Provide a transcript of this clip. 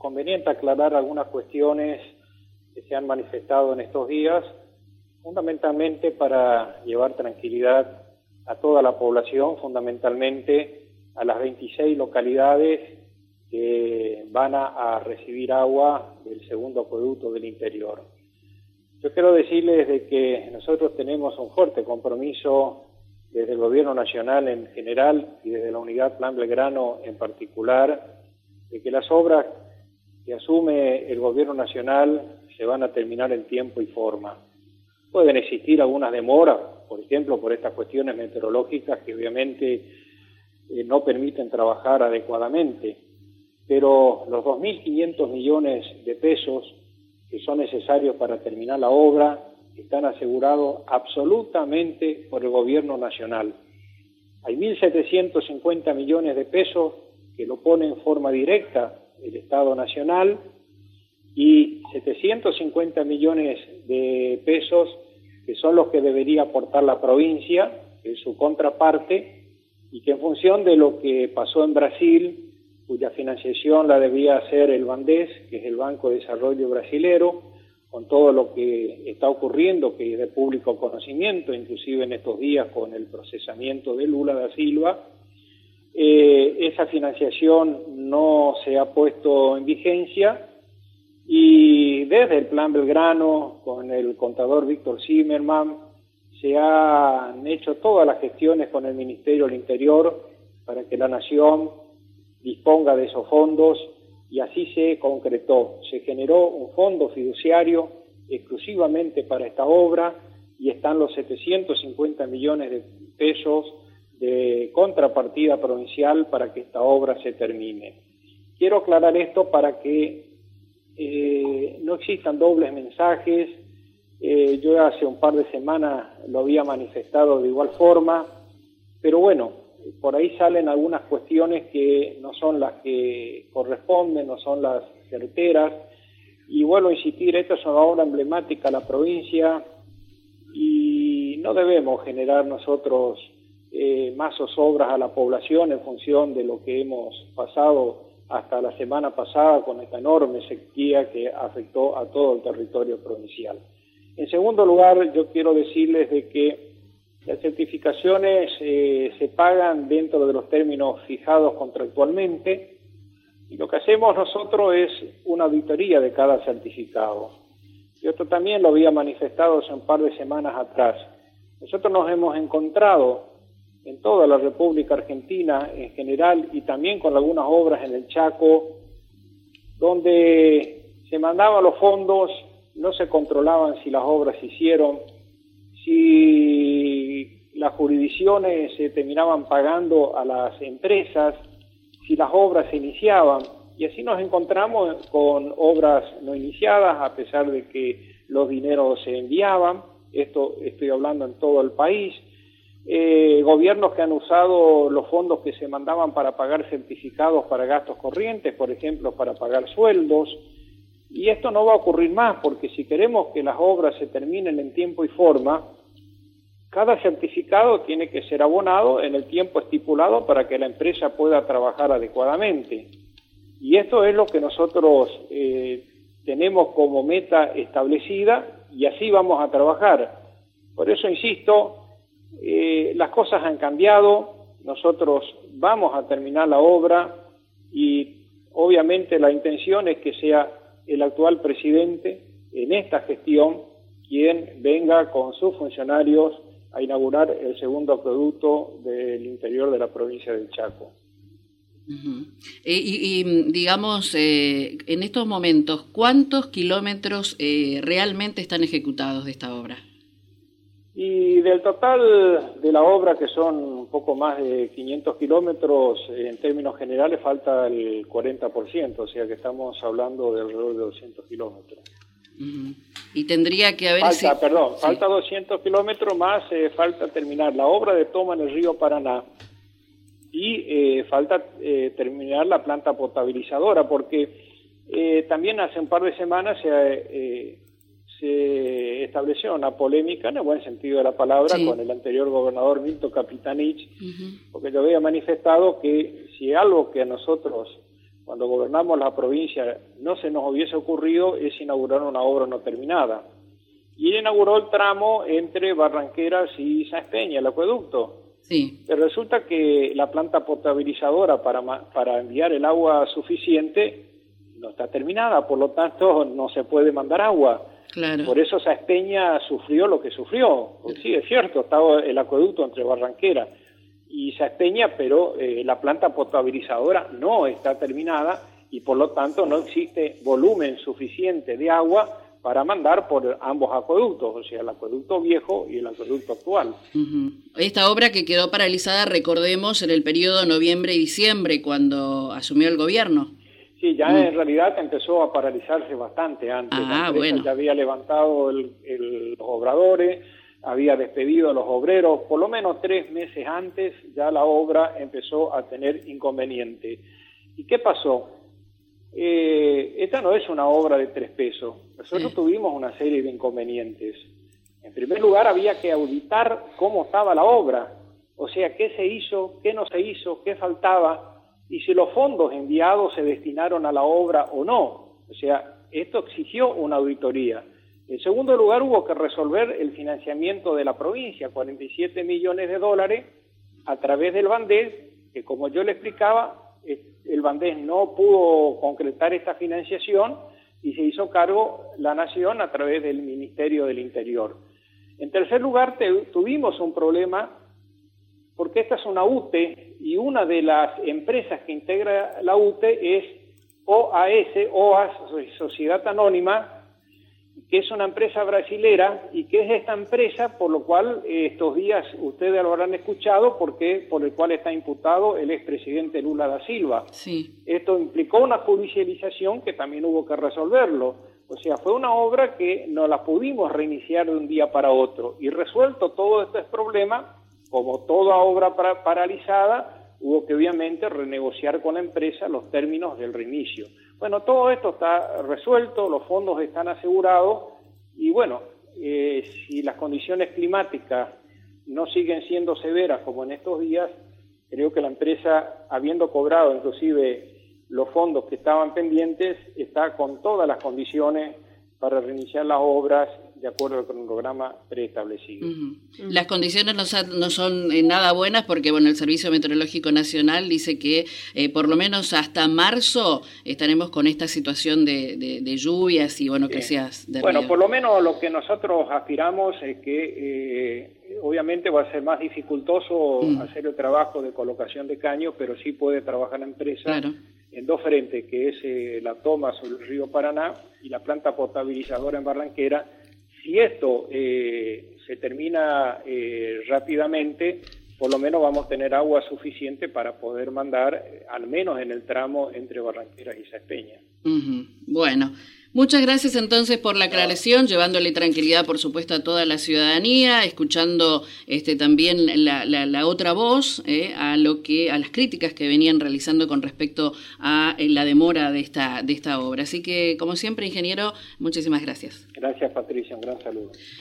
conveniente aclarar algunas cuestiones que se han manifestado en estos días, fundamentalmente para llevar tranquilidad a toda la población, fundamentalmente a las 26 localidades que van a recibir agua del segundo acueducto del interior. Yo quiero decirles de que nosotros tenemos un fuerte compromiso desde el Gobierno Nacional en general y desde la Unidad Plan Belgrano en particular, de que las obras que asume el Gobierno Nacional se van a terminar en tiempo y forma. Pueden existir algunas demoras, por ejemplo, por estas cuestiones meteorológicas que obviamente no permiten trabajar adecuadamente, pero los 2.500 millones de pesos que son necesarios para terminar la obra están asegurados absolutamente por el Gobierno Nacional. Hay 1.750 millones de pesos que lo pone en forma directa el Estado Nacional y 750 millones de pesos que son los que debería aportar la provincia, que es su contraparte, y que en función de lo que pasó en Brasil, cuya financiación la debía hacer el BANDES, que es el Banco de Desarrollo Brasilero, con todo lo que está ocurriendo, que es de público conocimiento, inclusive en estos días con el procesamiento de Lula da Silva, esa financiación no se ha puesto en vigencia y desde el Plan Belgrano, con el contador Víctor Zimmerman, se han hecho todas las gestiones con el Ministerio del Interior para que la Nación disponga de esos fondos y así se concretó. Se generó un fondo fiduciario exclusivamente para esta obra y están los 750 millones de pesos de contrapartida provincial para que esta obra se termine. Quiero aclarar esto para que no existan dobles mensajes. Yo hace un par de semanas lo había manifestado de igual forma, pero bueno, por ahí salen algunas cuestiones que no son las que corresponden, no son las certeras, y vuelvo a insistir, esta es una obra emblemática de la provincia y no debemos generar nosotros más zozobras a la población en función de lo que hemos pasado hasta la semana pasada con esta enorme sequía que afectó a todo el territorio provincial. En segundo lugar, yo quiero decirles de que las certificaciones se pagan dentro de los términos fijados contractualmente y lo que hacemos nosotros es una auditoría de cada certificado. Y esto también lo había manifestado hace un par de semanas atrás. Nosotros nos hemos encontrado en toda la República Argentina en general y también con algunas obras en el Chaco, donde se mandaban los fondos, no se controlaban si las obras se hicieron, si las jurisdicciones se terminaban pagando a las empresas, si las obras se iniciaban, y así nos encontramos con obras no iniciadas a pesar de que los dineros se enviaban. Esto estoy hablando en todo el país. Gobiernos que han usado los fondos que se mandaban para pagar certificados para gastos corrientes, por ejemplo, para pagar sueldos, y esto no va a ocurrir más, porque si queremos que las obras se terminen en tiempo y forma, cada certificado tiene que ser abonado en el tiempo estipulado para que la empresa pueda trabajar adecuadamente. Y esto es lo que nosotros tenemos como meta establecida y así vamos a trabajar. Por eso insisto, las cosas han cambiado, nosotros vamos a terminar la obra y obviamente la intención es que sea el actual presidente en esta gestión quien venga con sus funcionarios a inaugurar el segundo acueducto del interior de la provincia del Chaco. Uh-huh. Digamos, en estos momentos, ¿cuántos kilómetros realmente están ejecutados de esta obra? Y del total de la obra, que son un poco más de 500 kilómetros, en términos generales falta el 40%, o sea que estamos hablando de alrededor de 200 kilómetros. Uh-huh. Y tendría que haber... Falta 200 kilómetros más, falta terminar la obra de toma en el río Paraná y falta terminar la planta potabilizadora, porque también hace un par de semanas se estableció una polémica, en el buen sentido de la palabra, con el anterior gobernador Milton Capitanich, porque yo había manifestado que si algo que a nosotros cuando gobernamos la provincia, no se nos hubiese ocurrido es inaugurar una obra no terminada. Y inauguró el tramo entre Barranqueras y Sáenz Peña, el acueducto. Sí. Pero resulta que la planta potabilizadora para enviar el agua suficiente no está terminada, por lo tanto no se puede mandar agua. Claro. Por eso Sáenz Peña sufrió lo que sufrió. Pues sí, es cierto, estaba el acueducto entre Barranqueras y Sáenz Peña, pero la planta potabilizadora no está terminada y por lo tanto no existe volumen suficiente de agua para mandar por ambos acueductos, o sea, el acueducto viejo y el acueducto actual. Esta obra que quedó paralizada, recordemos, en el periodo noviembre y diciembre, cuando asumió el gobierno. Sí, ya en realidad empezó a paralizarse bastante antes. La empresa bueno. ya había levantado los obradores, había despedido a los obreros, por lo menos 3 meses antes ya la obra empezó a tener inconvenientes. ¿Y qué pasó? Esta no es una obra de 3 pesos. Nosotros tuvimos una serie de inconvenientes. En primer lugar, había que auditar cómo estaba la obra, o sea, qué se hizo, qué no se hizo, qué faltaba, y si los fondos enviados se destinaron a la obra o no. O sea, esto exigió una auditoría. En segundo lugar, hubo que resolver el financiamiento de la provincia, 47 millones de dólares, a través del Bandes, que como yo le explicaba, el Bandes no pudo concretar esta financiación y se hizo cargo la Nación a través del Ministerio del Interior. En tercer lugar, tuvimos un problema porque esta es una UTE y una de las empresas que integra la UTE es OAS, Sociedad Anónima, que es una empresa brasilera y que es esta empresa por lo cual estos días ustedes lo habrán escuchado por el cual está imputado el expresidente Lula da Silva. Sí. Esto implicó una judicialización que también hubo que resolverlo. O sea, fue una obra que no la pudimos reiniciar de un día para otro. Y resuelto todo este problema, como toda obra paralizada, hubo que obviamente renegociar con la empresa los términos del reinicio. Bueno, todo esto está resuelto, los fondos están asegurados y bueno, si las condiciones climáticas no siguen siendo severas como en estos días, creo que la empresa, habiendo cobrado inclusive los fondos que estaban pendientes, está con todas las condiciones para reiniciar las obras de acuerdo al cronograma preestablecido. Las condiciones no son nada buenas porque bueno, el Servicio Meteorológico Nacional dice que por lo menos hasta marzo estaremos con esta situación de lluvias y bueno, crecidas de río. Bueno, por lo menos lo que nosotros aspiramos es que obviamente va a ser más dificultoso hacer el trabajo de colocación de caños, pero sí puede trabajar la empresa en 2 frentes, que es la toma sobre el río Paraná y la planta potabilizadora en Barranquera. Si esto se termina rápidamente, por lo menos vamos a tener agua suficiente para poder mandar, al menos en el tramo entre Barranqueras y Sáenz Peña. Bueno, muchas gracias entonces por la aclaración, llevándole tranquilidad por supuesto a toda la ciudadanía, escuchando también la otra voz a las críticas que venían realizando con respecto a la demora de esta obra. Así que como siempre, ingeniero, muchísimas gracias. Gracias, Patricia, un gran saludo.